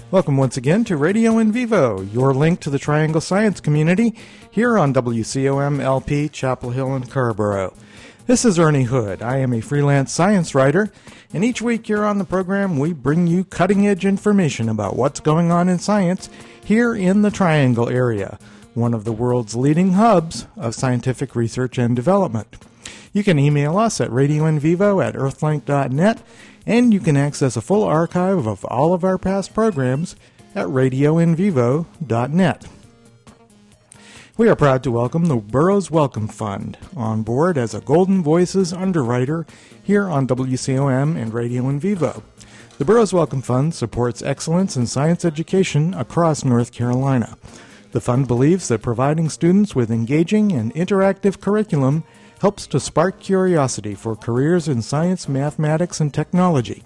Welcome once again to Radio in Vivo, your link to the Triangle Science community here on WCOM LP Chapel Hill and Carrboro. This is Ernie Hood. I am a freelance science writer, and each week here on the program we bring you cutting-edge information about what's going on in science here in the Triangle area, one of the world's leading hubs of scientific research and development. You can email us at radioinvivo@earthlink.net, and you can access a full archive of all of our past programs at radioinvivo.net. We are proud to welcome the Burroughs Wellcome Fund on board as a Golden Voices underwriter here on WCOM and Radio in Vivo. The Burroughs Wellcome Fund supports excellence in science education across North Carolina. The fund believes that providing students with engaging and interactive curriculum helps to spark curiosity for careers in science, mathematics, and technology.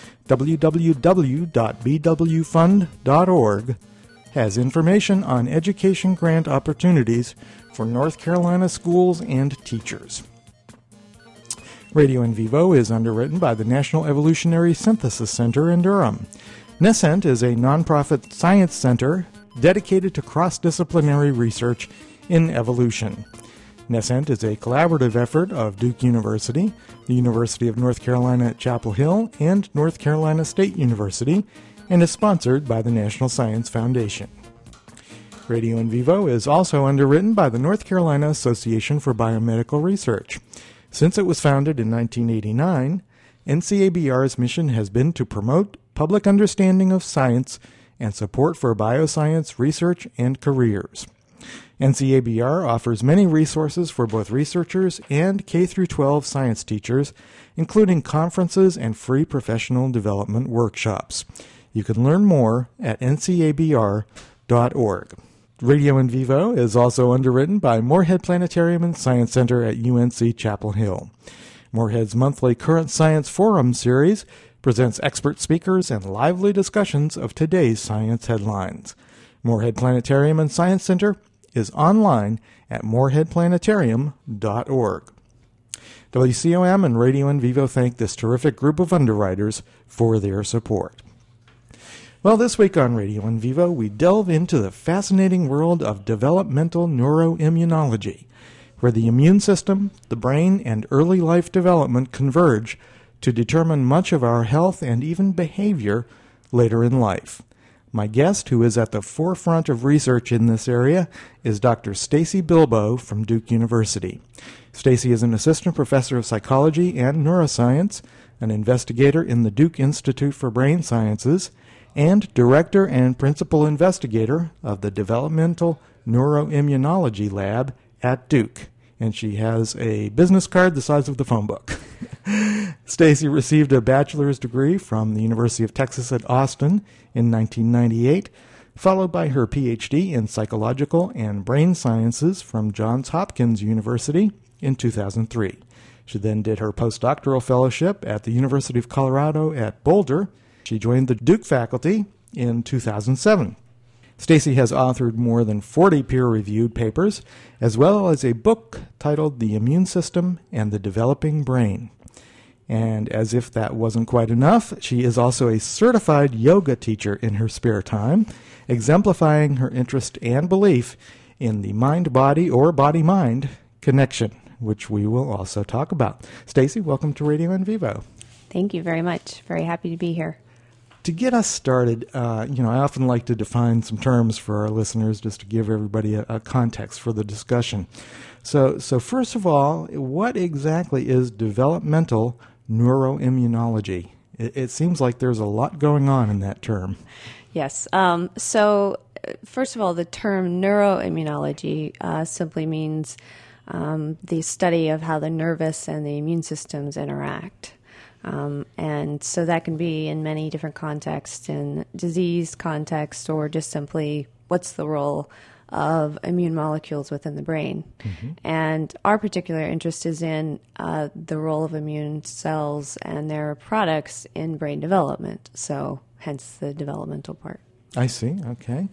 www.bwfund.org has information on education grant opportunities for North Carolina schools and teachers. Radio in Vivo is underwritten by the National Evolutionary Synthesis Center in Durham. NESCENT is a nonprofit science center dedicated to cross-disciplinary research in evolution. NESCENT is a collaborative effort of Duke University, the University of North Carolina at Chapel Hill, and North Carolina State University, and is sponsored by the National Science Foundation. Radio in Vivo is also underwritten by the North Carolina Association for Biomedical Research. Since it was founded in 1989, NCABR's mission has been to promote public understanding of science and support for bioscience research and careers. NCABR offers many resources for both researchers and K-12 science teachers, including conferences and free professional development workshops. You can learn more at ncabr.org. Radio in Vivo is also underwritten by Moorhead Planetarium and Science Center at UNC Chapel Hill. Moorhead's monthly Current Science Forum series presents expert speakers and lively discussions of today's science headlines. Moorhead Planetarium and Science Center is online at moorheadplanetarium.org. WCOM and Radio in Vivo thank this terrific group of underwriters for their support. Well, this week on Radio in Vivo, we delve into the fascinating world of developmental neuroimmunology, where the immune system, the brain, and early life development converge to determine much of our health and even behavior later in life. My guest, who is at the forefront of research in this area, is Dr. Stacy Bilbo from Duke University. Stacy is an assistant professor of psychology and neuroscience, an investigator in the Duke Institute for Brain Sciences, and director and principal investigator of the Developmental Neuroimmunology Lab at Duke. And she has a business card the size of the phone book. Stacy received a bachelor's degree from the University of Texas at Austin in 1998, followed by her PhD in psychological and brain sciences from Johns Hopkins University in 2003. She then did her postdoctoral fellowship at the University of Colorado at Boulder. She joined the Duke faculty in 2007. Stacy has authored more than 40 peer-reviewed papers, as well as a book titled The Immune System and the Developing Brain. And as if that wasn't quite enough, she is also a certified yoga teacher in her spare time, exemplifying her interest and belief in the mind-body or body-mind connection, which we will also talk about. Stacy, welcome to Radio in Vivo. Thank you very much. Very happy to be here. To get us started, I often like to define some terms for our listeners just to give everybody a context for the discussion. So first of all, what exactly is developmental neuroimmunology? It seems like there's a lot going on in that term. Yes. So first of all, the term neuroimmunology simply means the study of how the nervous and the immune systems interact. And so that can be in many different contexts, in disease context, or just simply what's the role of immune molecules within the brain. Mm-hmm. And our particular interest is in the role of immune cells and their products in brain development, so hence the developmental part. I see. Okay.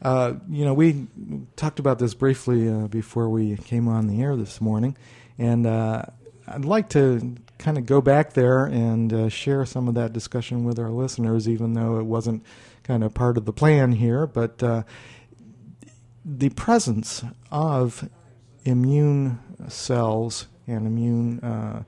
We talked about this briefly before we came on the air this morning, and I'd like to kind of go back there and share some of that discussion with our listeners, even though it wasn't kind of part of the plan here. But the presence of immune cells and immune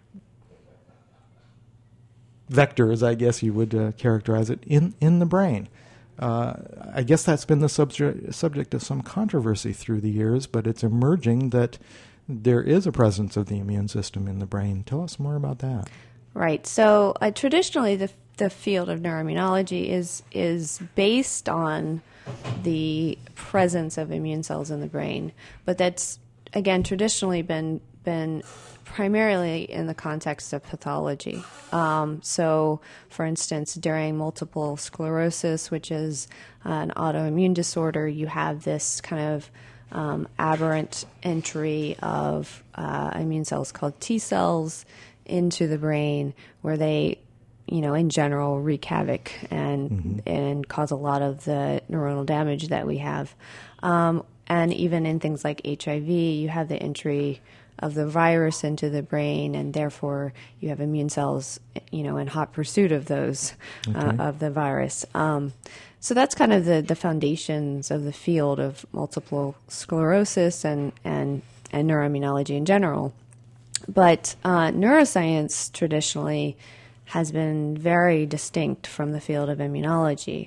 vectors, I guess you would characterize it, in the brain. I guess that's been the subject of some controversy through the years, but it's emerging that there is a presence of the immune system in the brain. Tell us more about that. Right. So traditionally, the field of neuroimmunology is based on the presence of immune cells in the brain, but that's again traditionally been primarily in the context of pathology. So, for instance, during multiple sclerosis, which is an autoimmune disorder, you have this kind of aberrant entry of immune cells called T cells into the brain, where they, in general, wreak havoc and cause a lot of the neuronal damage that we have. And even in things like HIV, you have the entry of the virus into the brain, and therefore you have immune cells, in hot pursuit of those, of the virus. So that's kind of the foundations of the field of multiple sclerosis and neuroimmunology in general. But neuroscience traditionally has been very distinct from the field of immunology.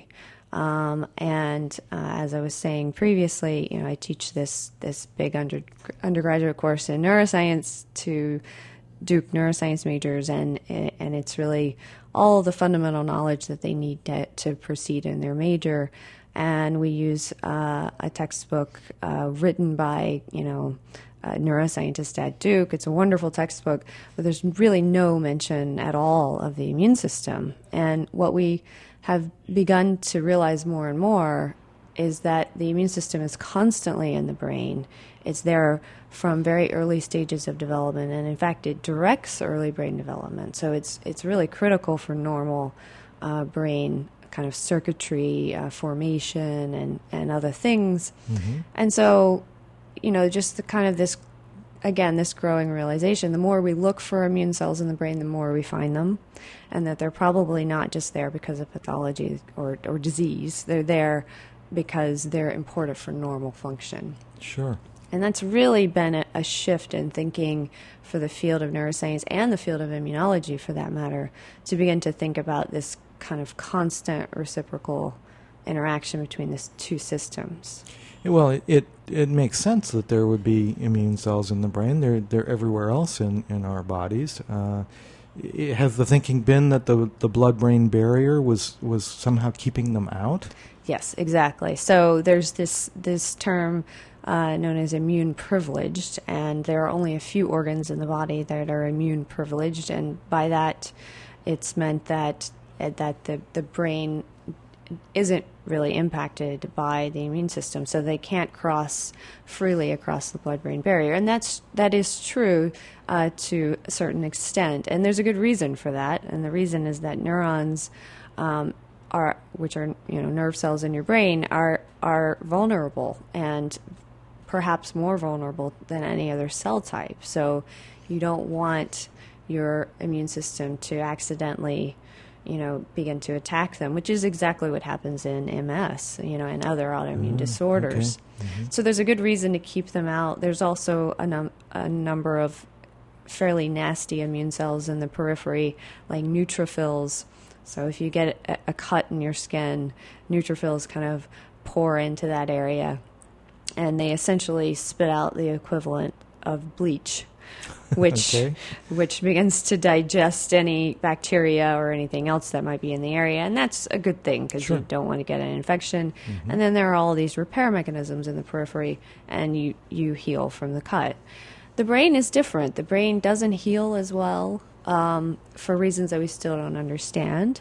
And as I was saying previously, I teach this big undergraduate course in neuroscience to Duke neuroscience majors, and it's really all the fundamental knowledge that they need to proceed in their major. And we use a textbook written by a neuroscientist at Duke. It's a wonderful textbook, but there's really no mention at all of the immune system. And what we have begun to realize more and more is that the immune system is constantly in the brain. It's there from very early stages of development, and in fact, it directs early brain development. So it's really critical for normal brain kind of circuitry formation and other things. And so, just the kind of this growing realization, the more we look for immune cells in the brain, the more we find them, and that they're probably not just there because of pathology or disease. They're there because they're important for normal function. Sure. And that's really been a shift in thinking for the field of neuroscience and the field of immunology, for that matter, to begin to think about this kind of constant reciprocal interaction between these two systems. Well, it makes sense that there would be immune cells in the brain. They're everywhere else in our bodies. Has the thinking been that the blood-brain barrier was somehow keeping them out? Yes, exactly. So there's this term known as immune privileged, and there are only a few organs in the body that are immune privileged, and by that it's meant that the brain isn't really impacted by the immune system, so they can't cross freely across the blood-brain barrier. And that is true to a certain extent, and there's a good reason for that. And the reason is that neurons, which are nerve cells in your brain, are vulnerable, and perhaps more vulnerable than any other cell type. So you don't want your immune system to accidentally begin to attack them, which is exactly what happens in MS, and other autoimmune disorders. Okay. So there's a good reason to keep them out. There's also a number of fairly nasty immune cells in the periphery, like neutrophils. So if you get a cut in your skin, neutrophils kind of pour into that area, and they essentially spit out the equivalent of bleach, which begins to digest any bacteria or anything else that might be in the area. And that's a good thing, because you don't want to get an infection. And then there are all these repair mechanisms in the periphery, and you heal from the cut. The brain is different. The brain doesn't heal as well for reasons that we still don't understand.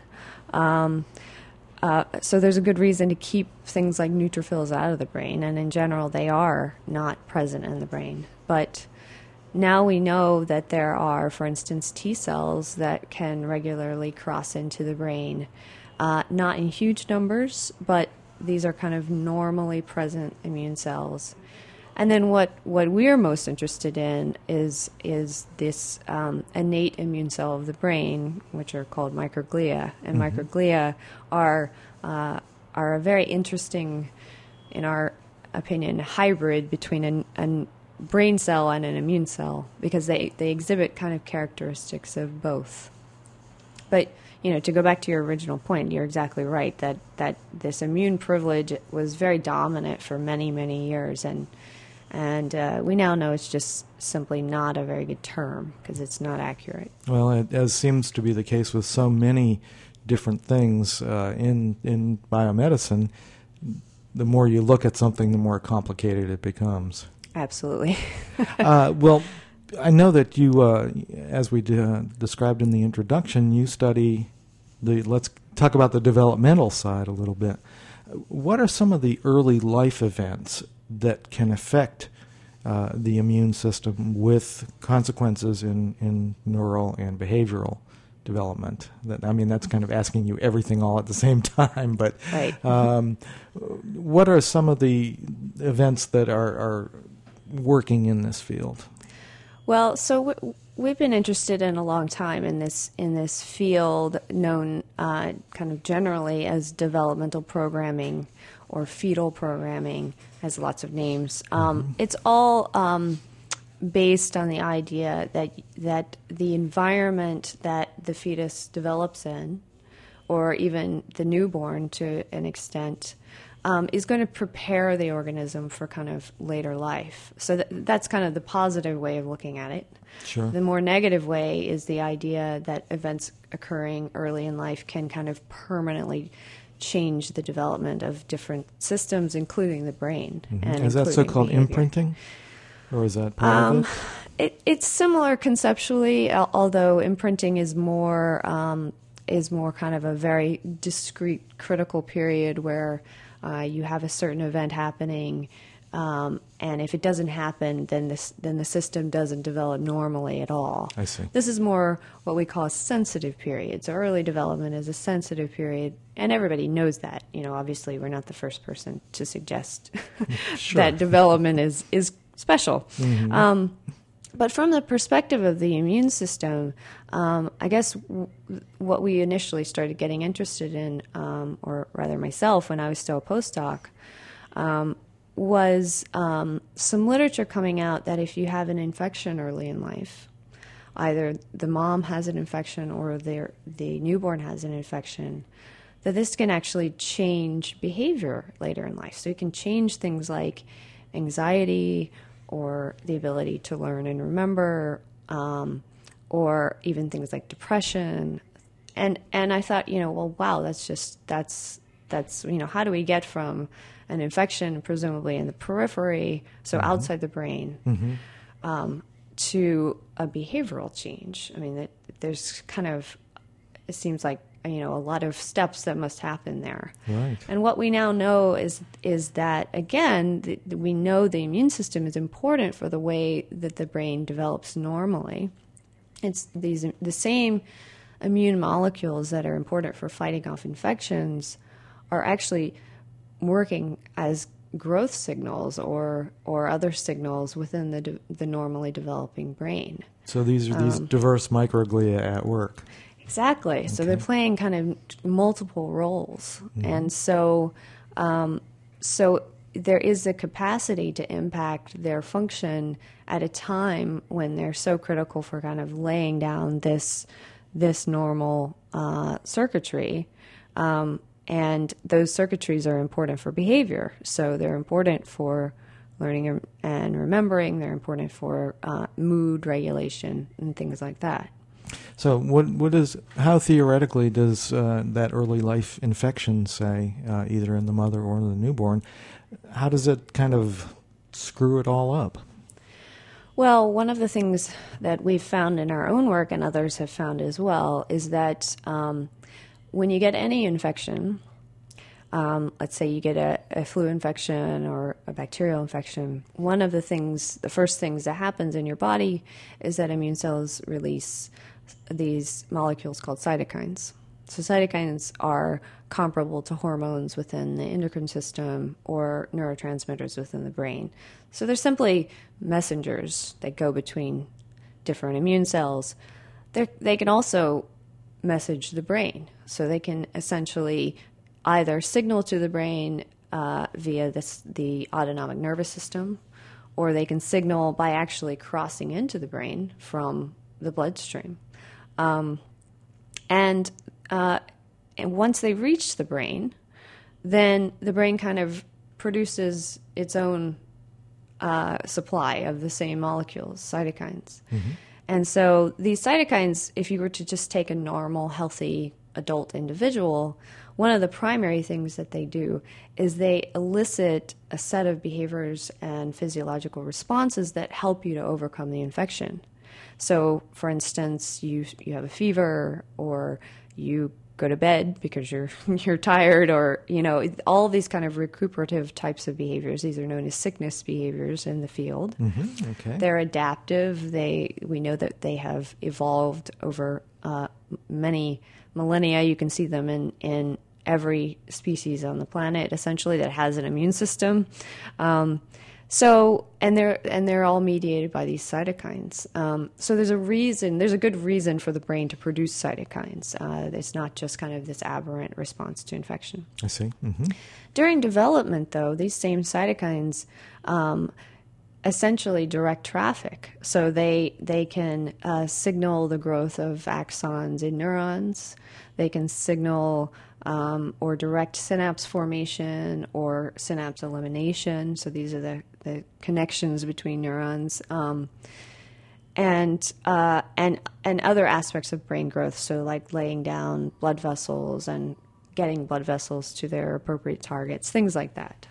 So there's a good reason to keep things like neutrophils out of the brain, and in general they are not present in the brain. But now we know that there are, for instance, T cells that can regularly cross into the brain, not in huge numbers, but these are kind of normally present immune cells. And then what we're most interested in is this innate immune cell of the brain, which are called microglia. And microglia are a very interesting, in our opinion, hybrid between a brain cell and an immune cell, because they exhibit kind of characteristics of both. But to go back to your original point, you're exactly right that this immune privilege was very dominant for many, many years, and we now know it's just simply not a very good term because it's not accurate. Well, as seems to be the case with so many different things in biomedicine, the more you look at something, the more complicated it becomes. Absolutely. Well, I know that you, as we described in the introduction, you study let's talk about the developmental side a little bit. What are some of the early life events that can affect the immune system with consequences in neural and behavioral development? That's kind of asking you everything all at the same time, but right. What are some of the events that are working in this field? Well, so we've been interested in a long time in this field known kind of generally as developmental programming or fetal programming. Has lots of names. It's all based on the idea that the environment that the fetus develops in, or even the newborn to an extent, is going to prepare the organism for kind of later life. So that's kind of the positive way of looking at it. Sure. The more negative way is the idea that events occurring early in life can kind of permanently change the development of different systems, including the brain. And is that so-called behavior. Imprinting? Or is that part of it? It's similar conceptually, although imprinting is more kind of a very discrete, critical period where you have a certain event happening, and if it doesn't happen, then the system doesn't develop normally at all. I see. This is more what we call a sensitive period. So early development is a sensitive period, and everybody knows that. Obviously, we're not the first person to suggest Sure. that development is special. Mm-hmm. But from the perspective of the immune system, I guess what we initially started getting interested in, or rather myself when I was still a postdoc, was some literature coming out that if you have an infection early in life, either the mom has an infection or the newborn has an infection, that this can actually change behavior later in life. So it can change things like anxiety, or the ability to learn and remember, or even things like depression. And I thought, well, wow, that's how do we get from an infection, presumably in the periphery, so outside the brain, to a behavioral change? There's kind of, it seems like, a lot of steps that must happen there. Right. And what we now know is that, again, we know the immune system is important for the way that the brain develops normally. It's the same immune molecules that are important for fighting off infections are actually working as growth signals or other signals within the normally developing brain. So these are these diverse microglia at work. Exactly. Okay. So they're playing kind of multiple roles. And so there is a capacity to impact their function at a time when they're so critical for kind of laying down this normal circuitry. And those circuitries are important for behavior. So they're important for learning and remembering. They're important for mood regulation and things like that. So how theoretically does that early life infection, say, either in the mother or the newborn, how does it kind of screw it all up? Well, one of the things that we've found in our own work, and others have found as well, is that when you get any infection, let's say you get a flu infection or a bacterial infection, one of the first things that happens in your body is that immune cells release these molecules called cytokines. So cytokines are comparable to hormones within the endocrine system or neurotransmitters within the brain. So they're simply messengers that go between different immune cells. They can also message the brain. So they can essentially either signal to the brain via the autonomic nervous system, or they can signal by actually crossing into the brain from the bloodstream. And once they reach the brain, then the brain kind of produces its own supply of the same molecules, cytokines. Mm-hmm. And so these cytokines, if you were to just take a normal, healthy adult individual, one of the primary things that they do is they elicit a set of behaviors and physiological responses that help you to overcome the infection. So, for instance, you have a fever, or you go to bed because you're tired, or all of these kind of recuperative types of behaviors. These are known as sickness behaviors in the field. Mm-hmm. Okay. They're adaptive. We know that they have evolved over many millennia. You can see them in every species on the planet, essentially, that has an immune system. And they're all mediated by these cytokines. So there's a good reason for the brain to produce cytokines. It's not just kind of this aberrant response to infection. I see. Mm-hmm. During development, though, these same cytokines essentially direct traffic. So they can signal the growth of axons in neurons. They can signal or direct synapse formation or synapse elimination. So these are the connections between neurons, and other aspects of brain growth. So like laying down blood vessels and getting blood vessels to their appropriate targets, things like that.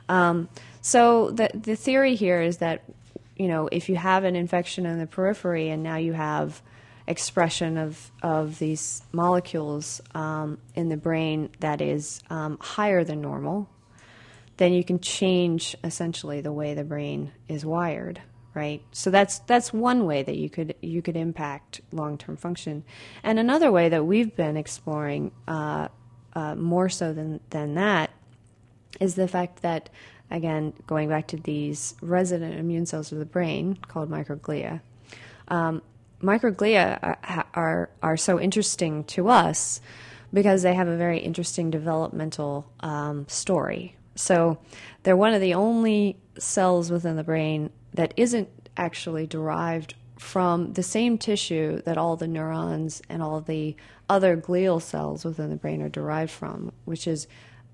So the theory here is that, if you have an infection in the periphery and now you have expression of these molecules in the brain that is higher than normal, then you can change essentially the way the brain is wired, right? So that's one way that you could impact long-term function. And another way that we've been exploring more so than that is the fact that, again, going back to these resident immune cells of the brain called microglia. Microglia are so interesting to us because they have a very interesting developmental story. So they're one of the only cells within the brain that isn't actually derived from the same tissue that all the neurons and all the other glial cells within the brain are derived from, which is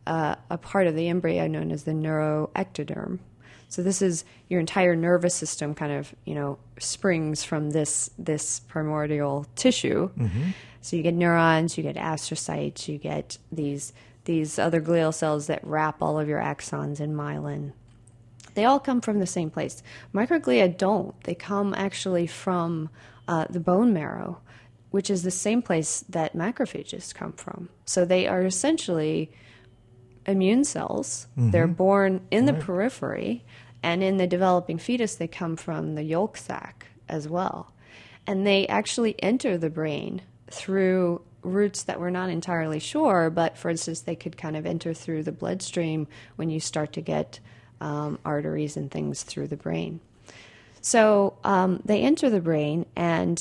a part of the embryo known as the neuroectoderm. So this is your entire nervous system kind of, springs from this primordial tissue. Mm-hmm. So you get neurons, you get astrocytes, you get these other glial cells that wrap all of your axons in myelin. They all come from the same place. Microglia don't. They come actually from the bone marrow, which is the same place that macrophages come from. So they are essentially immune cells. Mm-hmm. They're born in the periphery, and in the developing fetus, they come from the yolk sac as well. And they actually enter the brain through routes that we're not entirely sure, but for instance, they could kind of enter through the bloodstream when you start to get arteries and things through the brain. So they enter the brain, and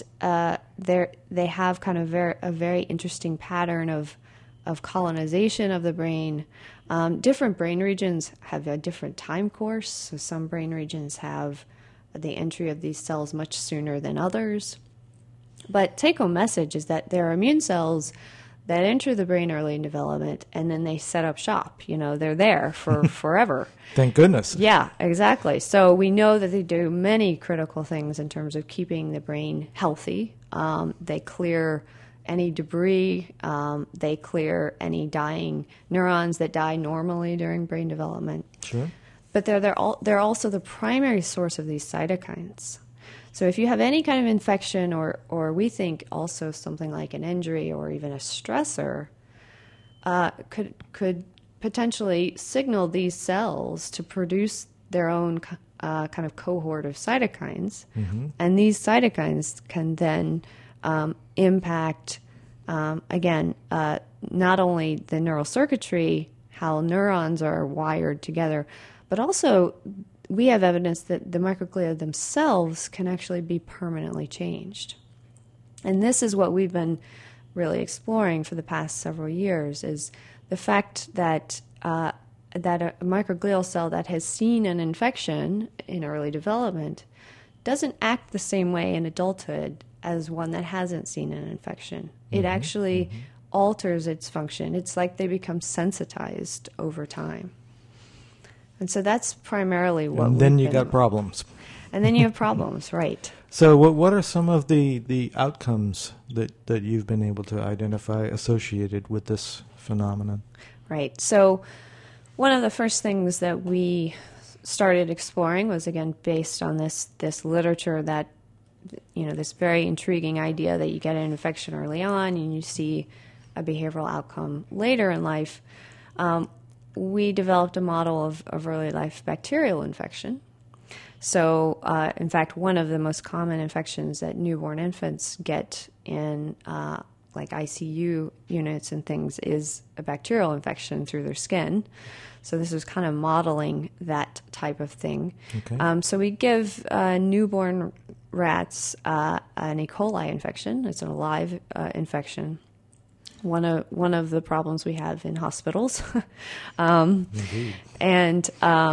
they have kind of a very interesting pattern of colonization of the brain. Different brain regions have a different time course. So some brain regions have the entry of these cells much sooner than others. But take-home message is that there are immune cells that enter the brain early in development, and then they set up shop. They're there for forever. Thank goodness. Yeah, exactly. So we know that they do many critical things in terms of keeping the brain healthy. They clear any debris. They clear any dying neurons that die normally during brain development. Sure. But they're also the primary source of these cytokines. So if you have any kind of infection, or we think also something like an injury or even a stressor, could potentially signal these cells to produce their own kind of cohort of cytokines, mm-hmm. and these cytokines can then impact Again, not only the neural circuitry, how neurons are wired together, but also we have evidence that the microglia themselves can actually be permanently changed. And this is what we've been really exploring for the past several years, is the fact that that a microglial cell that has seen an infection in early development doesn't act the same way in adulthood as one that hasn't seen an infection. It actually alters its function. It's like they become sensitized over time. And so that's primarily what And then you got problems. And then you have problems, right. So what are some of the outcomes that you've been able to identify associated with this phenomenon? Right. So one of the first things that we started exploring was, again, based on this literature that, this very intriguing idea that you get an infection early on and you see a behavioral outcome later in life. We developed a model of early life bacterial infection. So, in fact, one of the most common infections that newborn infants get in like ICU units and things is a bacterial infection through their skin. So this is kind of modeling that type of thing. Okay. So we give newborn rats an E. coli infection. It's an alive infection. One of the problems we have in hospitals, and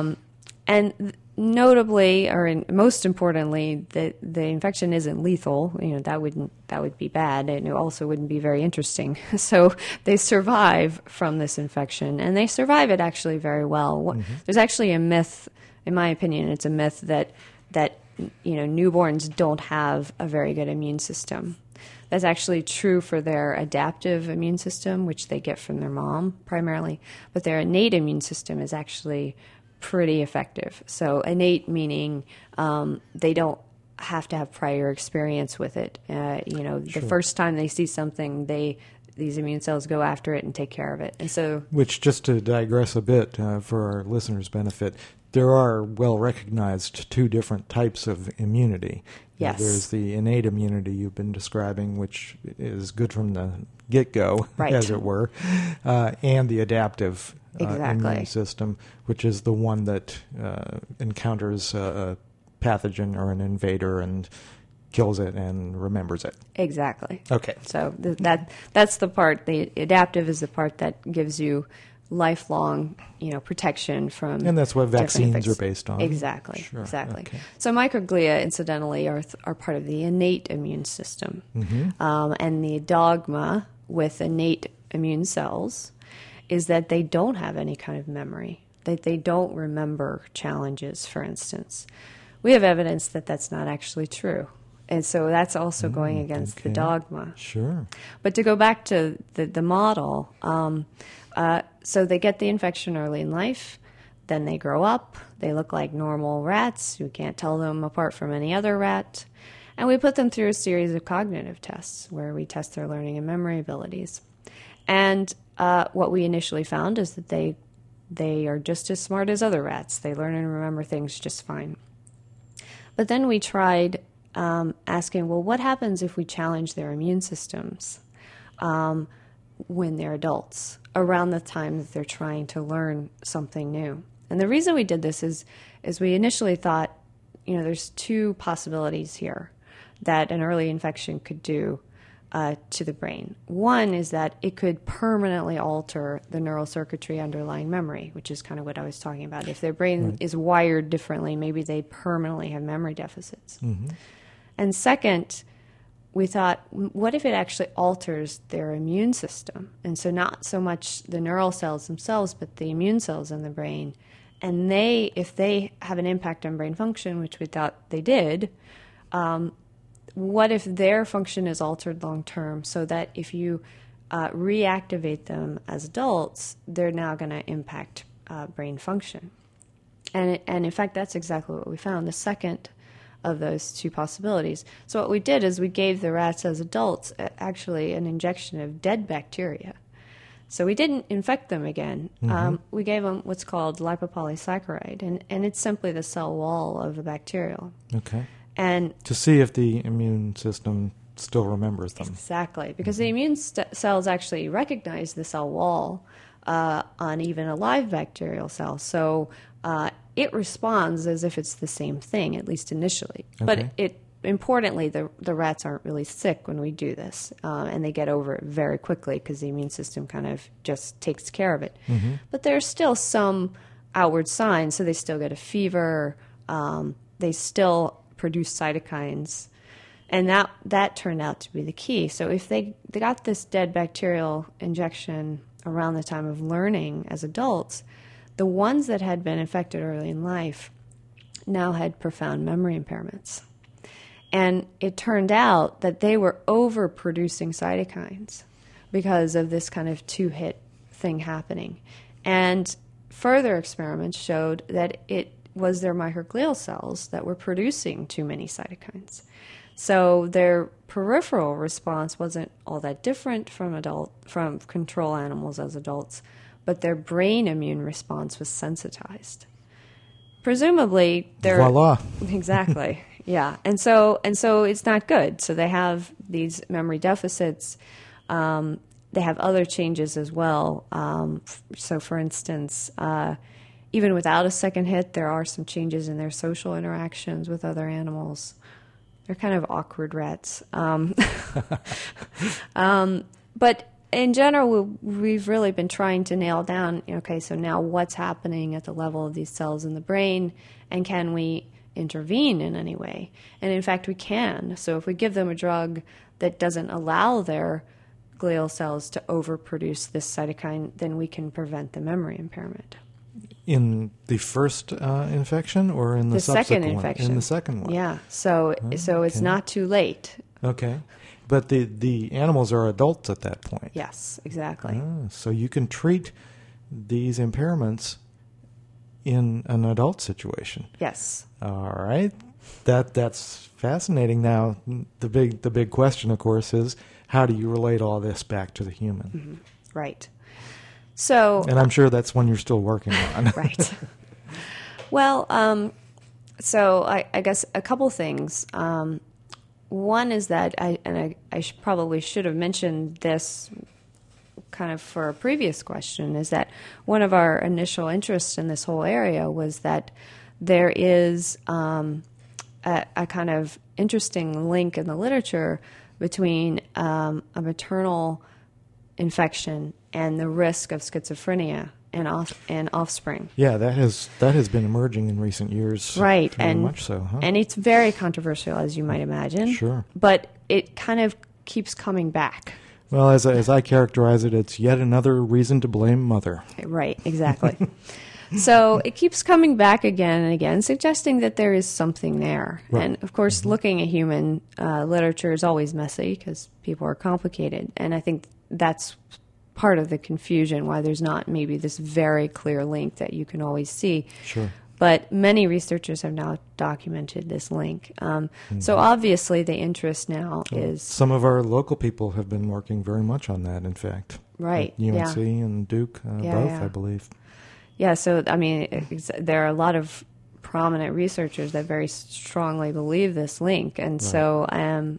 notably, or most importantly, the infection isn't lethal. That would be bad, and it also wouldn't be very interesting. So they survive from this infection, and they survive it actually very well. There's actually a myth, in my opinion, it's a myth that newborns don't have a very good immune system. That's actually true for their adaptive immune system, which they get from their mom primarily, but their innate immune system is actually pretty effective. So innate meaning they don't have to have prior experience with it. The first time they see something, these immune cells go after it and take care of it. And so, which, just to digress a bit for our listeners' benefit, there are well-recognized two different types of immunity. Yes. There's the innate immunity you've been describing, which is good from the get-go, right, as it were, and the adaptive immune system, which is the one that encounters a pathogen or an invader and kills it and remembers it. Exactly. Okay. So that's the part. The adaptive is the part that gives you lifelong, protection from. And that's what vaccines are based on. Exactly. Sure. Exactly. Okay. So microglia, incidentally, are part of the innate immune system, and the dogma with innate immune cells is that they don't have any kind of memory. That they don't remember challenges, for instance. We have evidence that that's not actually true. And so that's also going against the dogma. Sure. But to go back to the model, so they get the infection early in life, then they grow up, they look like normal rats, you can't tell them apart from any other rat, and we put them through a series of cognitive tests where we test their learning and memory abilities. And what we initially found is that they are just as smart as other rats. They learn and remember things just fine. But then we tried asking, well, what happens if we challenge their immune systems when they're adults, around the time that they're trying to learn something new? And the reason we did this is we initially thought, there's two possibilities here that an early infection could do to the brain. One is that it could permanently alter the neural circuitry underlying memory, which is kind of what I was talking about. If their brain is wired differently, maybe they permanently have memory deficits. Mm-hmm. And second, we thought, what if it actually alters their immune system? And so not so much the neural cells themselves, but the immune cells in the brain. And if they have an impact on brain function, which we thought they did, what if their function is altered long term, so that if you reactivate them as adults, they're now going to impact brain function? And in fact, that's exactly what we found, the second of those two possibilities. So what we did is we gave the rats as adults actually an injection of dead bacteria. So we didn't infect them again. Mm-hmm. We gave them what's called lipopolysaccharide, and it's simply the cell wall of a bacterial. Okay. And to see if the immune system still remembers them. Exactly, because the immune cells actually recognize the cell wall on even a live bacterial cell. So it responds as if it's the same thing, at least initially. Okay. But importantly, the rats aren't really sick when we do this, and they get over it very quickly because the immune system kind of just takes care of it. Mm-hmm. But there's still some outward signs, so they still get a fever, they still produce cytokines, and that turned out to be the key. So if they got this dead bacterial injection around the time of learning as adults, the ones that had been infected early in life now had profound memory impairments. And it turned out that they were overproducing cytokines because of this kind of two-hit thing happening. And further experiments showed that it was their microglial cells that were producing too many cytokines. So their peripheral response wasn't all that different from control animals as adults, but their brain immune response was sensitized. Presumably, Voila. Exactly. Yeah, and so it's not good. So they have these memory deficits. They have other changes as well. So, for instance, even without a second hit, there are some changes in their social interactions with other animals. They're kind of awkward rats. But in general, we've really been trying to nail down, okay, so now what's happening at the level of these cells in the brain, and can we intervene in any way? And in fact, we can. So if we give them a drug that doesn't allow their glial cells to overproduce this cytokine, then we can prevent the memory impairment. In the first infection or in the subsequent second one? infection. In the second one. Yeah. So it's not too late. Okay. But the animals are adults at that point. Yes, exactly. So you can treat these impairments in an adult situation. Yes. All right. That's fascinating. Now, the big question, of course, is how do you relate all this back to the human? Mm-hmm. Right. So, and I'm sure that's one you're still working on. Right. Well, so I guess a couple things. One is that I probably should have mentioned this kind of for a previous question, is that one of our initial interests in this whole area was that there is a kind of interesting link in the literature between a maternal infection and the risk of schizophrenia and offspring. Yeah, that has been emerging in recent years. Right, very much so. Huh? And it's very controversial, as you might imagine. Sure. But it kind of keeps coming back. Well, as I characterize it, it's yet another reason to blame mother. Right, exactly. So it keeps coming back again and again, suggesting that there is something there. Right. And, of course, looking at human literature is always messy because people are complicated. And I think that's part of the confusion, why there's not maybe this very clear link that you can always see. Sure. But many researchers have now documented this link. So obviously the interest now is... Some of our local people have been working very much on that, in fact. Right, At UNC yeah. and Duke, both, yeah. I believe. Yeah, so, I mean, there are a lot of prominent researchers that very strongly believe this link. And right.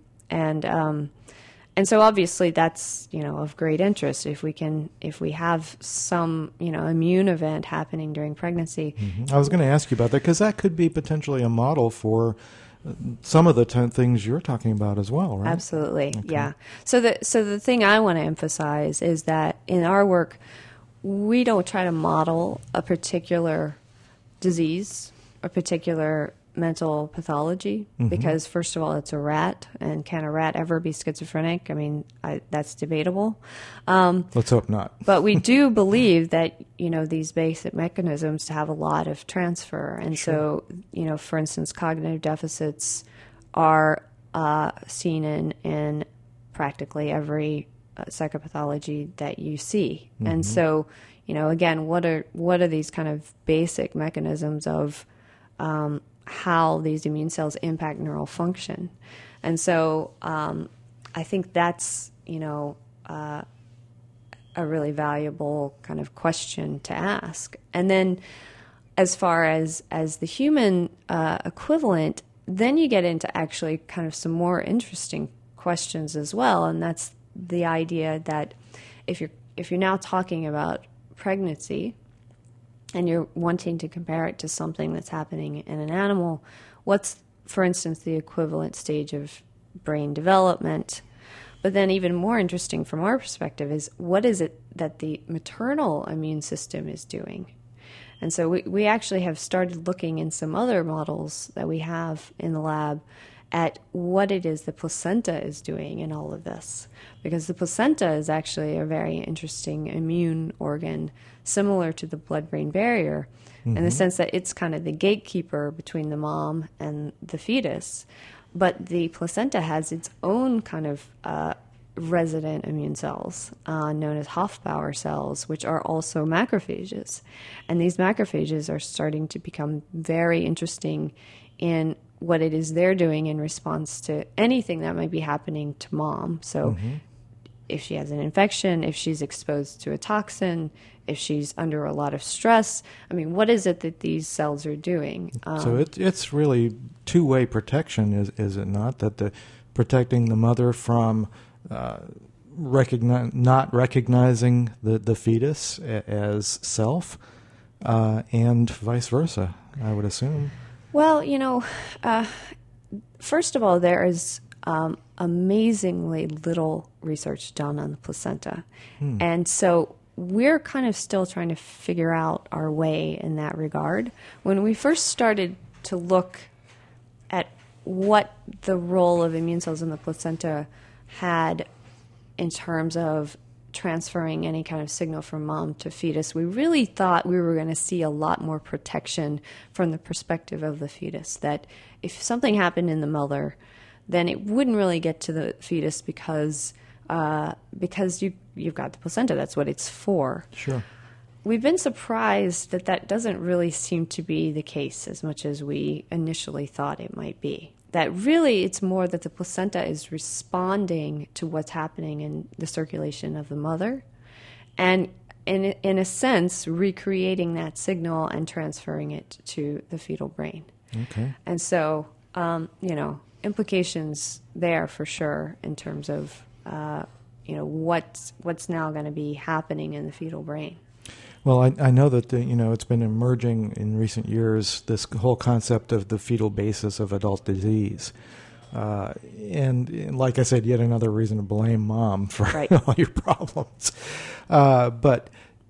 And so obviously that's, of great interest if we have some, immune event happening during pregnancy. Mm-hmm. I was going to ask you about that because that could be potentially a model for some of the things you're talking about as well, right? Absolutely, okay. Yeah. So the thing I want to emphasize is that in our work, we don't try to model a particular disease, a particular mental pathology, because first of all, it's a rat, and can a rat ever be schizophrenic? I mean, that's debatable. Let's hope not. But we do believe that, these basic mechanisms have a lot of transfer. And Sure. so, for instance, cognitive deficits are seen in practically every psychopathology that you see. And so, again, what are these kind of basic mechanisms of how these immune cells impact neural function? And so I think that's, a really valuable kind of question to ask. And then as far as the human equivalent, then you get into actually kind of some more interesting questions as well, and that's the idea that if you're now talking about pregnancy and you're wanting to compare it to something that's happening in an animal, what's, for instance, the equivalent stage of brain development? But then even more interesting from our perspective is what is it that the maternal immune system is doing? And so we actually have started looking in some other models that we have in the lab at what it is the placenta is doing in all of this. Because the placenta is actually a very interesting immune organ, similar to the blood-brain barrier, in the sense that it's kind of the gatekeeper between the mom and the fetus. But the placenta has its own kind of resident immune cells, known as Hofbauer cells, which are also macrophages. And these macrophages are starting to become very interesting in what it is they're doing in response to anything that might be happening to mom. So if she has an infection, if she's exposed to a toxin, if she's under a lot of stress, I mean, what is it that these cells are doing? So it's really two-way protection, is it not? That protecting the mother from not recognizing the fetus as self, and vice versa, I would assume. Well, first of all, there is amazingly little research done on the placenta. And so we're kind of still trying to figure out our way in that regard. When we first started to look at what the role of immune cells in the placenta had in terms of transferring any kind of signal from mom to fetus, we really thought we were going to see a lot more protection from the perspective of the fetus, that if something happened in the mother, then it wouldn't really get to the fetus because you've got the placenta. That's what it's for. Sure. We've been surprised that doesn't really seem to be the case as much as we initially thought it might be. That really it's more that the placenta is responding to what's happening in the circulation of the mother, and in a sense recreating that signal and transferring it to the fetal brain. Okay. And so, implications there for sure in terms of, what's now going to be happening in the fetal brain. Well, I know that it's been emerging in recent years, this whole concept of the fetal basis of adult disease. And like I said, yet another reason to blame mom for all your problems. But,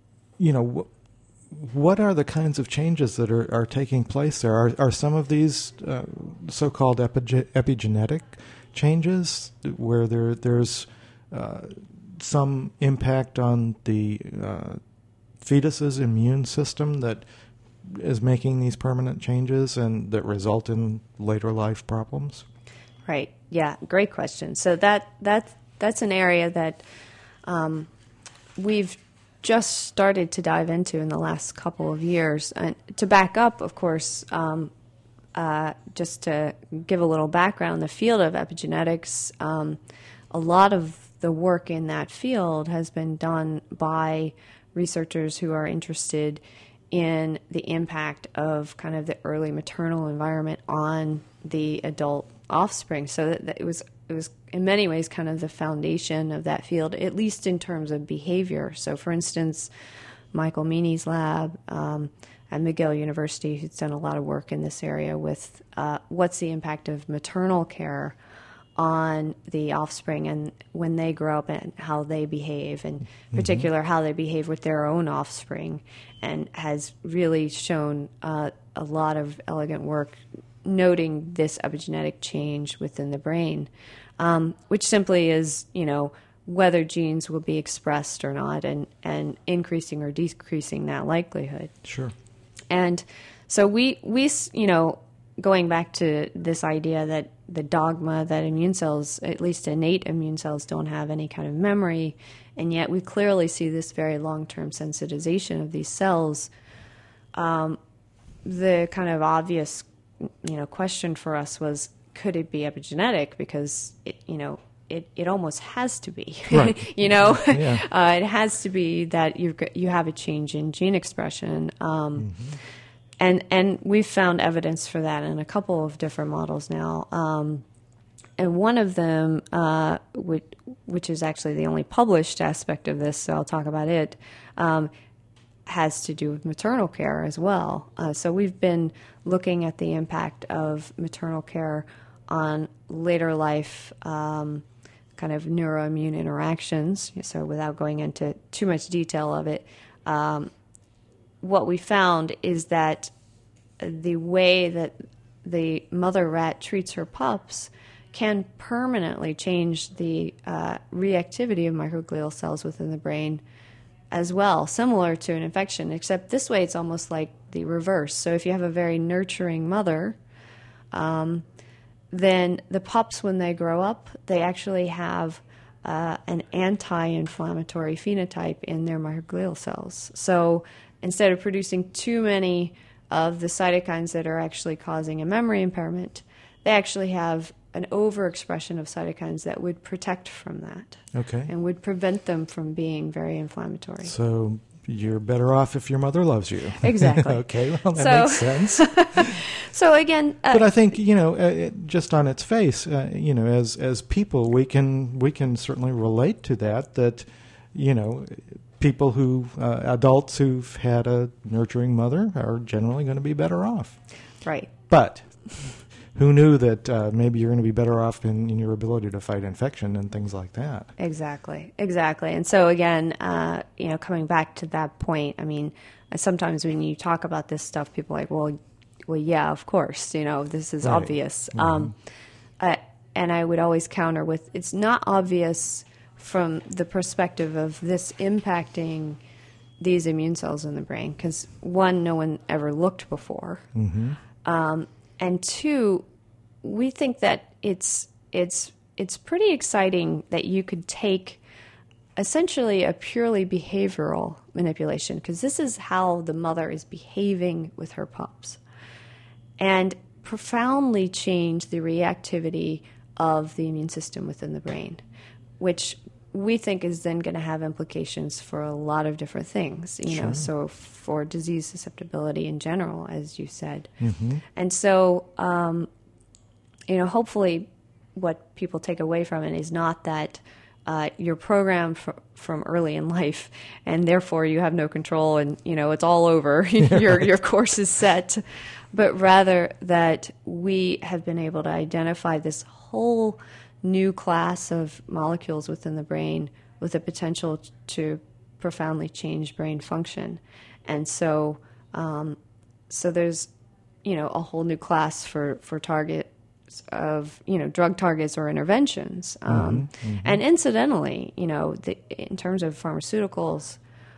what are the kinds of changes that are taking place there? Are some of these so-called epigenetic changes where there's some impact on the fetus's immune system that is making these permanent changes and that result in later life problems? Right. Yeah. Great question. So that's an area that we've just started to dive into in the last couple of years. And to back up, of course, just to give a little background, the field of epigenetics, a lot of the work in that field has been done by researchers who are interested in the impact of kind of the early maternal environment on the adult offspring. So that it was in many ways kind of the foundation of that field, at least in terms of behavior. So for instance, Michael Meany's lab at McGill University, who's done a lot of work in this area with what's the impact of maternal care on the offspring and when they grow up and how they behave, and in particular how they behave with their own offspring, and has really shown a lot of elegant work noting this epigenetic change within the brain, which simply is, whether genes will be expressed or not, and increasing or decreasing that likelihood. Sure. And so we going back to this idea that the dogma that immune cells, at least innate immune cells, don't have any kind of memory, and yet we clearly see this very long-term sensitization of these cells. The kind of obvious, question for us was, could it be epigenetic? Because it almost has to be, right. Yeah. It has to be that you have a change in gene expression. And we've found evidence for that in a couple of different models now. And one of them, which is actually the only published aspect of this, so I'll talk about it, has to do with maternal care as well. So we've been looking at the impact of maternal care on later life kind of neuroimmune interactions. So without going into too much detail of it, what we found is that the way that the mother rat treats her pups can permanently change the reactivity of microglial cells within the brain as well, similar to an infection, except this way it's almost like the reverse. So if you have a very nurturing mother, then the pups, when they grow up, they actually have an anti-inflammatory phenotype in their microglial cells. So instead of producing too many of the cytokines that are actually causing a memory impairment, they actually have an overexpression of cytokines that would protect from that. Okay. And would prevent them from being very inflammatory. So you're better off if your mother loves you. Exactly. Okay, well, that makes sense. So again, but I think, just on its face, as people, we can certainly relate to that, people adults who've had a nurturing mother are generally going to be better off. Right. But who knew that maybe you're going to be better off in your ability to fight infection and things like that? Exactly. And so again, coming back to that point, I mean, sometimes when you talk about this stuff, people are like, well, yeah, of course, this is right. obvious. Mm-hmm. And I would always counter with, it's not obvious from the perspective of this impacting these immune cells in the brain, because one, no one ever looked before. Mm-hmm. And two, we think that it's pretty exciting that you could take essentially a purely behavioral manipulation, because this is how the mother is behaving with her pups, and profoundly change the reactivity of the immune system within the brain, which we think is then going to have implications for a lot of different things, so for disease susceptibility in general, as you said. Mm-hmm. And so, hopefully what people take away from it is not that you're programmed from early in life and therefore you have no control and, it's all over, your course is set, but rather that we have been able to identify this whole new class of molecules within the brain with the potential to profoundly change brain function. And so there's, a whole new class for targets of, drug targets or interventions. And incidentally, in terms of pharmaceuticals,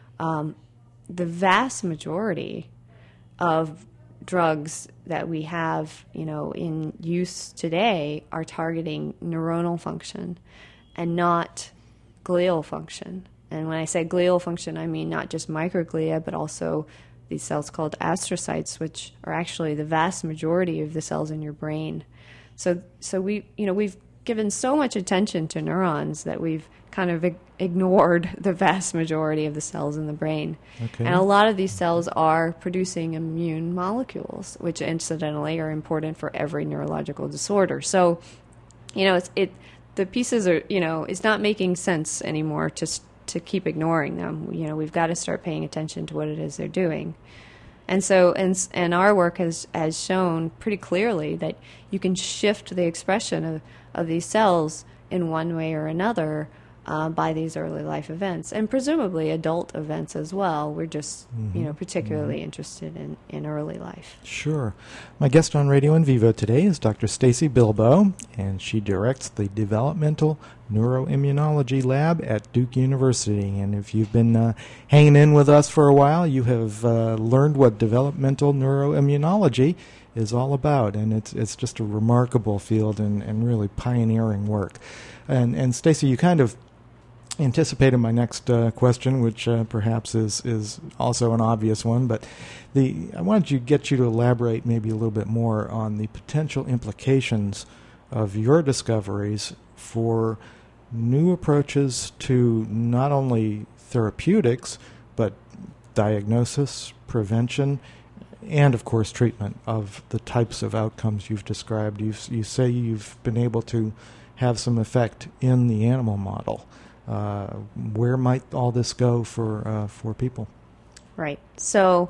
the vast majority of drugs that we have, in use today are targeting neuronal function and not glial function. And when I say glial function, I mean not just microglia, but also these cells called astrocytes, which are actually the vast majority of the cells in your brain. So we've given so much attention to neurons that we've kind of ignored the vast majority of the cells in the brain. Okay. And a lot of these cells are producing immune molecules, which incidentally are important for every neurological disorder. So, the pieces are, it's not making sense anymore to keep ignoring them. We've got to start paying attention to what it is they're doing. And so, and our work has shown pretty clearly that you can shift the expression of these cells in one way or another by these early life events, and presumably adult events as well. We're just, particularly interested in early life. Sure. My guest on Radio in Vivo today is Dr. Stacy Bilbao, and she directs the Developmental Neuroimmunology Lab at Duke University. And if you've been hanging in with us for a while, you have learned what developmental neuroimmunology is all about, and it's just a remarkable field and really pioneering work. And Stacy, you kind of anticipated my next question, which perhaps is also an obvious one, but I wanted to get you to elaborate maybe a little bit more on the potential implications of your discoveries for new approaches to not only therapeutics, but diagnosis, prevention, and of course treatment of the types of outcomes you've described. You say you've been able to have some effect in the animal model. Where might all this go for people? Right. So,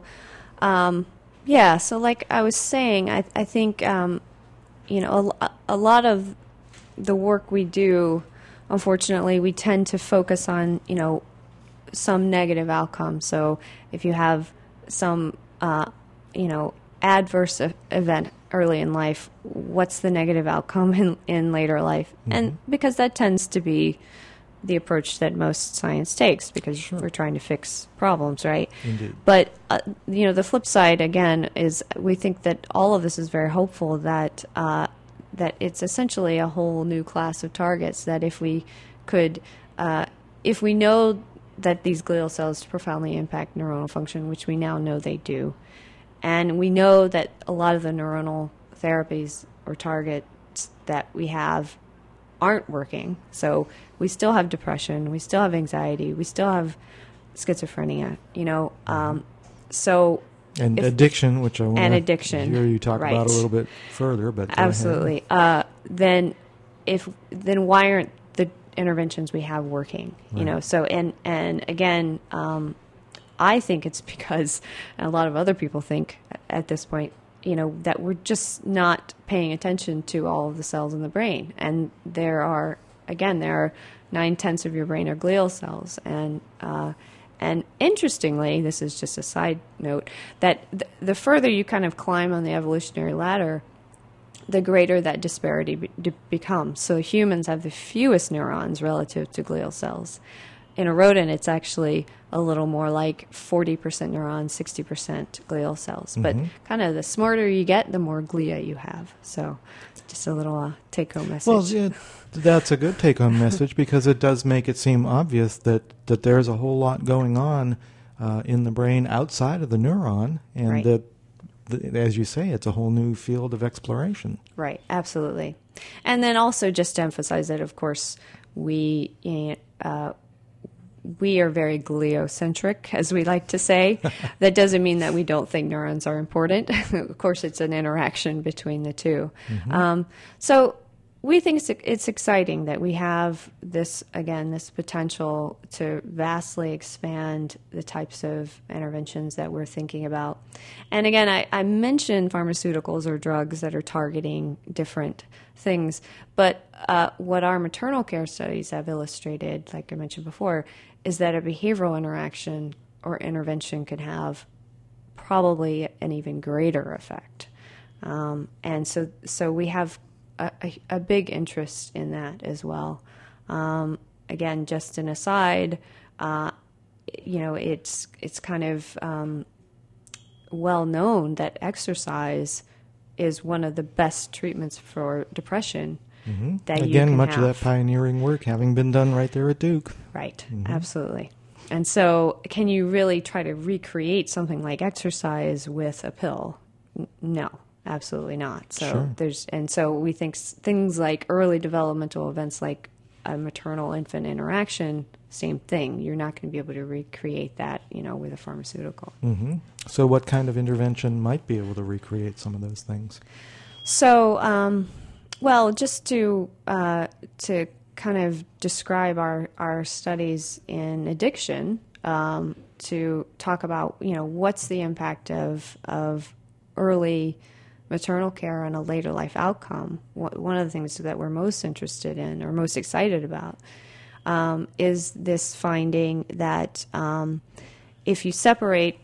so like I was saying, I think, a lot of the work we do, unfortunately, we tend to focus on, some negative outcome. So if you have some, adverse event early in life, what's the negative outcome in later life? Mm-hmm. And because that tends to be the approach that most science takes, because we're trying to fix problems, right? Indeed. But, the flip side, again, is we think that all of this is very hopeful, that it's essentially a whole new class of targets, that if we could, if we know that these glial cells profoundly impact neuronal function, which we now know they do, and we know that a lot of the neuronal therapies or targets that we have aren't working. So we still have depression, we still have anxiety, we still have schizophrenia, And addiction, which I want to hear you talk right. about a little bit further. But absolutely. Then why aren't the interventions we have working? Right. So and again, I think it's because, and a lot of other people think at this point, that we're just not paying attention to all of the cells in the brain. And there are 9/10 of your brain are glial cells. And interestingly, this is just a side note, that the further you kind of climb on the evolutionary ladder, the greater that disparity becomes. So humans have the fewest neurons relative to glial cells. In a rodent, it's actually a little more like 40% neurons, 60% glial cells. But kind of the smarter you get, the more glia you have. So just a little take-home message. Well, yeah, that's a good take-home message, because it does make it seem obvious that there's a whole lot going on in the brain outside of the neuron, and right. that, as you say, it's a whole new field of exploration. Right, absolutely. And then also just to emphasize that, of course, we are very gliocentric, as we like to say. That doesn't mean that we don't think neurons are important. Of course, it's an interaction between the two. So we think it's exciting that we have this potential to vastly expand the types of interventions that we're thinking about. And again, I mentioned pharmaceuticals or drugs that are targeting different things, but what our maternal care studies have illustrated, like I mentioned before, is that a behavioral interaction or intervention can have probably an even greater effect. And so we have a big interest in that as well. Again, just an aside, it's kind of well known that exercise is one of the best treatments for depression. That Again, you can much have. of that pioneering work having been done right there at Duke. Right, absolutely. And so can you really try to recreate something like exercise with a pill? No, absolutely not. So so we think things like early developmental events like a maternal-infant interaction, same thing. You're not going to be able to recreate that, with a pharmaceutical. So what kind of intervention might be able to recreate some of those things? So, well, just to kind of describe our studies in addiction, to talk about what's the impact of early maternal care on a later life outcome. One of the things that we're most interested in or most excited about is this finding that if you separate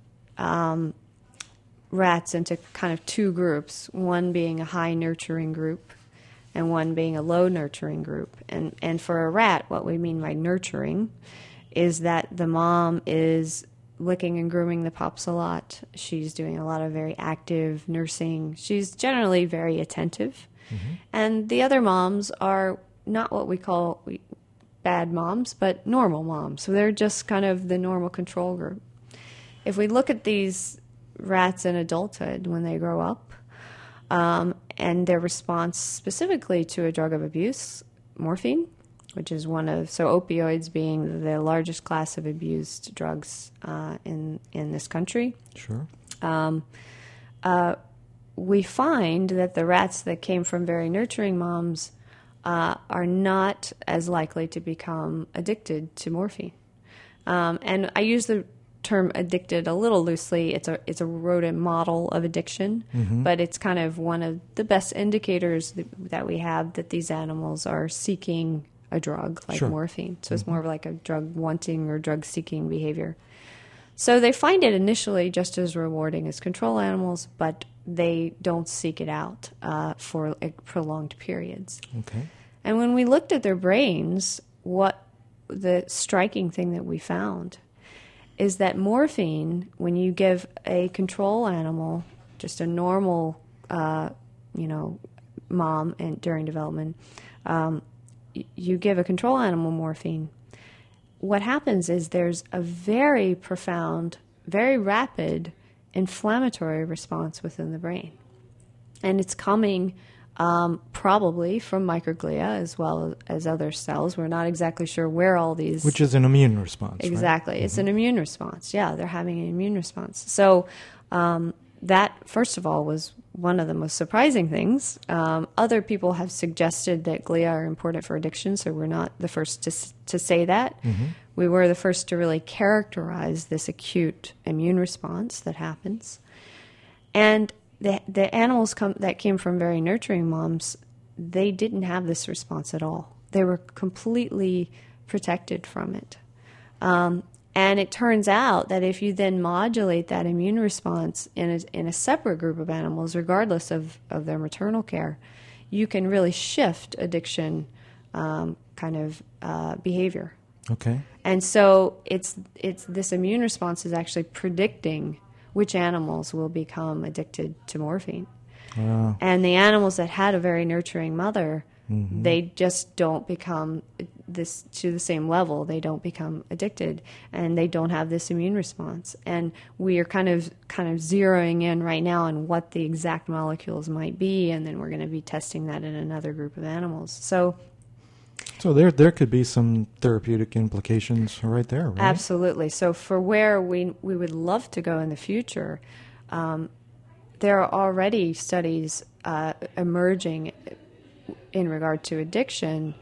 rats into kind of two groups, one being a high nurturing group and one being a low nurturing group. And for a rat, what we mean by nurturing is that the mom is licking and grooming the pups a lot. She's doing a lot of very active nursing. She's generally very attentive. And the other moms are not what we call bad moms, but normal moms. So they're just kind of the normal control group. If we look at these rats in adulthood when they grow up, and their response specifically to a drug of abuse, morphine, which is opioids being the largest class of abused drugs in this country. Sure. We find that the rats that came from very nurturing moms are not as likely to become addicted to morphine. And I use the term addicted a little loosely. It's a rodent model of addiction, but it's kind of one of the best indicators that we have that these animals are seeking a drug like morphine. So it's more of like a drug wanting or drug seeking behavior. So they find it initially just as rewarding as control animals, but they don't seek it out for prolonged periods. Okay. And when we looked at their brains, what the striking thing that we found is that morphine, when you give a control animal, just a normal, mom and during development, you give a control animal morphine, what happens is there's a very profound, very rapid inflammatory response within the brain. And it's coming probably from microglia as well as other cells. We're not exactly sure where all these... Which is an immune response, Exactly. Right? It's an immune response. Yeah, they're having an immune response. So that, first of all, was one of the most surprising things. Other people have suggested that glia are important for addiction, so we're not the first to say that. We were the first to really characterize this acute immune response that happens. And the animals that came from very nurturing moms, they didn't have this response at all. They were completely protected from it. And it turns out that if you then modulate that immune response in a separate group of animals, regardless of their maternal care, you can really shift addiction behavior. Okay. And so it's this immune response is actually predicting which animals will become addicted to morphine. Wow. And the animals that had a very nurturing mother, they just don't become this to the same level. They don't become addicted, and they don't have this immune response. And we are kind of zeroing in right now on what the exact molecules might be, and then we're going to be testing that in another group of animals. So there could be some therapeutic implications right there, right? Absolutely. So for where we would love to go in the future, there are already studies emerging in regard to addiction,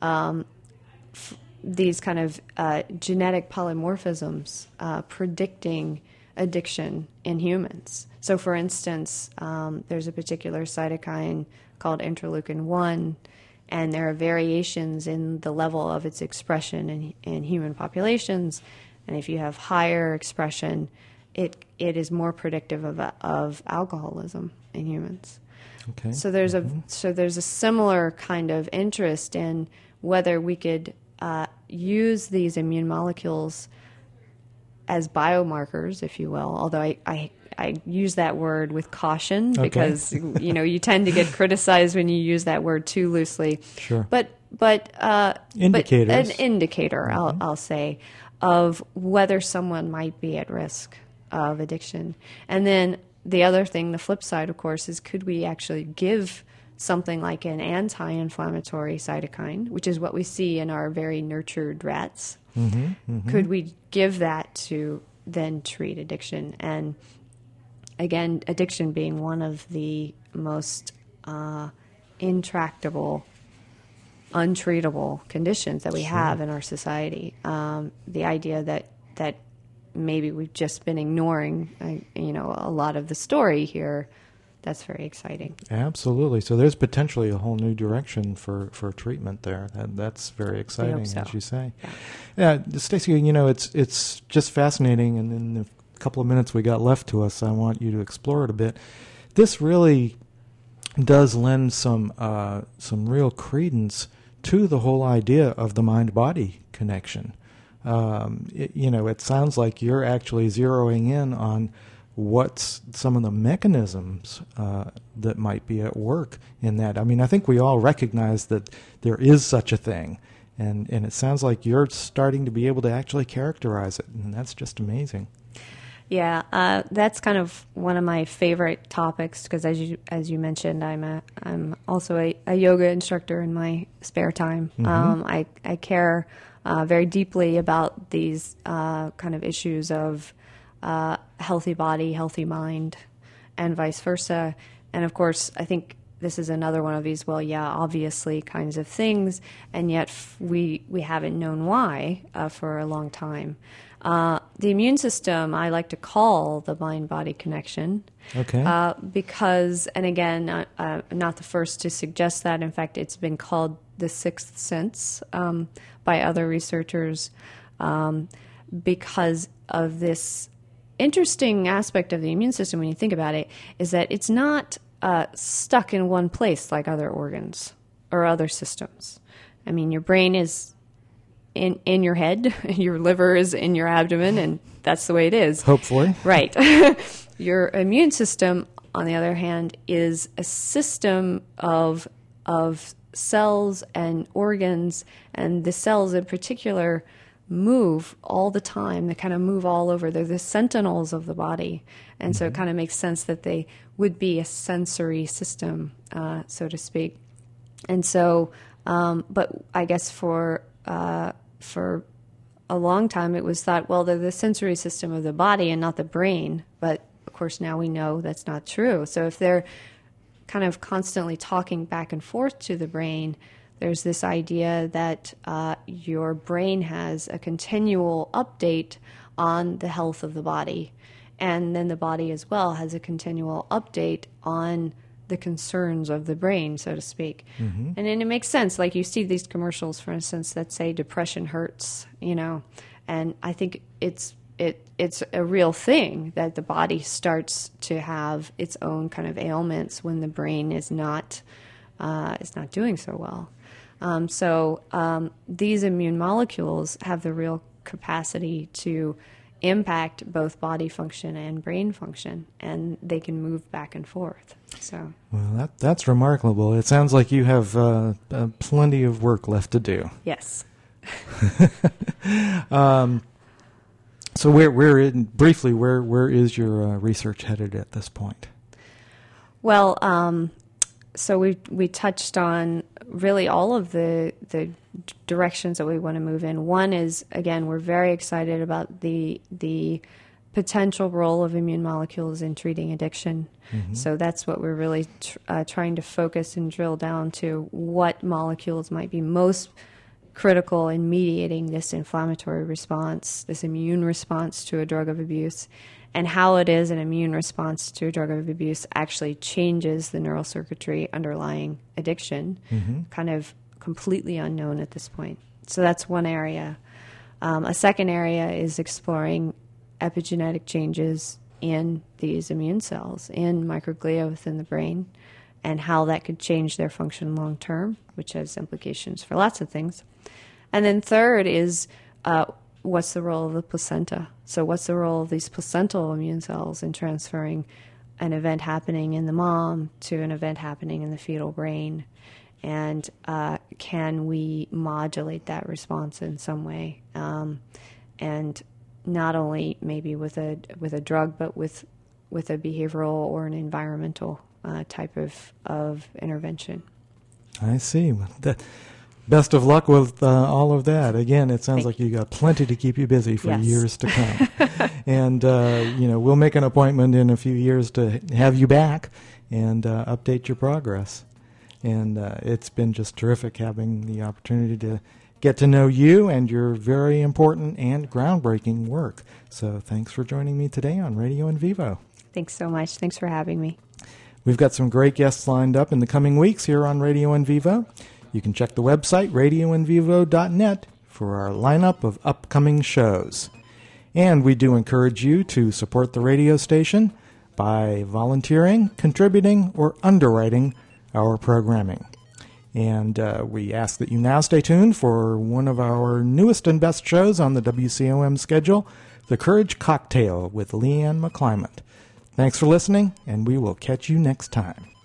these kind of genetic polymorphisms predicting addiction in humans. So for instance, there's a particular cytokine called interleukin-1, and there are variations in the level of its expression in human populations. And if you have higher expression, it is more predictive of alcoholism in humans. Okay. So there's a similar kind of interest in whether we could use these immune molecules as biomarkers, if you will. Although I use that word with caution because you tend to get criticized when you use that word too loosely. Sure. But indicators. But an indicator, I'll say, of whether someone might be at risk of addiction. And then the other thing, the flip side, of course, is could we actually give something like an anti-inflammatory cytokine, which is what we see in our very nurtured rats. Could we give that to then treat addiction? And again, addiction being one of the most intractable, untreatable conditions that we have in our society. The idea that maybe we've just been ignoring, a lot of the story here. That's very exciting. Absolutely. So there's potentially a whole new direction for treatment there. That's very exciting, as you say. Yeah, Stacy, it's just fascinating. And in the couple of minutes we got left to us, I want you to explore it a bit. This really does lend some real credence to the whole idea of the mind-body connection. It sounds like you're actually zeroing in on what's some of the mechanisms that might be at work in that. I mean, I think we all recognize that there is such a thing, and it sounds like you're starting to be able to actually characterize it, and that's just amazing. Yeah, that's kind of one of my favorite topics because, as you mentioned, I'm also a yoga instructor in my spare time. I care very deeply about these kind of issues of healthy body, healthy mind, and vice versa. And of course, I think this is another one of these, well, yeah, obviously kinds of things, and yet we haven't known why for a long time. The immune system, I like to call the mind-body connection. Okay. Because, and again, I'm not the first to suggest that. In fact, it's been called the sixth sense by other researchers because of this interesting aspect of the immune system, when you think about it, is that it's not stuck in one place like other organs or other systems. I mean, your brain is in your head, your liver is in your abdomen, and that's the way it is. Hopefully. Right. Your immune system, on the other hand, is a system of cells and organs, and the cells in particular move all the time. They kind of move all over. They're the sentinels of the body. And so it kind of makes sense that they would be a sensory system, so to speak. And so, but I guess for a long time it was thought, well, they're the sensory system of the body and not the brain. But of course now we know that's not true. So if they're kind of constantly talking back and forth to the brain, there's this idea that your brain has a continual update on the health of the body. And then the body as well has a continual update on the concerns of the brain, so to speak. Mm-hmm. And then it makes sense. Like you see these commercials, for instance, that say depression hurts, and I think it's a real thing that the body starts to have its own kind of ailments when the brain is not doing so well. So these immune molecules have the real capacity to impact both body function and brain function, and they can move back and forth. So, well, that's remarkable. It sounds like you have plenty of work left to do. Yes. So where is your research headed at this point? Well, so we touched on really all of the directions that we want to move in. One is, again, we're very excited about the potential role of immune molecules in treating addiction. Mm-hmm. So that's what we're really trying to focus and drill down to, what molecules might be most critical in mediating this inflammatory response, this immune response to a drug of abuse, and how it is an immune response to a drug of abuse actually changes the neural circuitry underlying addiction, kind of completely unknown at this point. So that's one area. A second area is exploring epigenetic changes in these immune cells, in microglia within the brain, and how that could change their function long term, which has implications for lots of things. And then third is what's the role of the placenta? So what's the role of these placental immune cells in transferring an event happening in the mom to an event happening in the fetal brain? And can we modulate that response in some way? And not only maybe with a drug, but with a behavioral or an environmental type of intervention. I see. Best of luck with all of that. Again, it sounds like you got plenty to keep you busy for years to come. And, we'll make an appointment in a few years to have you back and update your progress. And it's been just terrific having the opportunity to get to know you and your very important and groundbreaking work. So thanks for joining me today on Radio in Vivo. Thanks so much. Thanks for having me. We've got some great guests lined up in the coming weeks here on Radio in Vivo. You can check the website, radioinvivo.net, for our lineup of upcoming shows. And we do encourage you to support the radio station by volunteering, contributing, or underwriting our programming. And we ask that you now stay tuned for one of our newest and best shows on the WCOM schedule, The Courage Cocktail with Leanne McClymont. Thanks for listening, and we will catch you next time.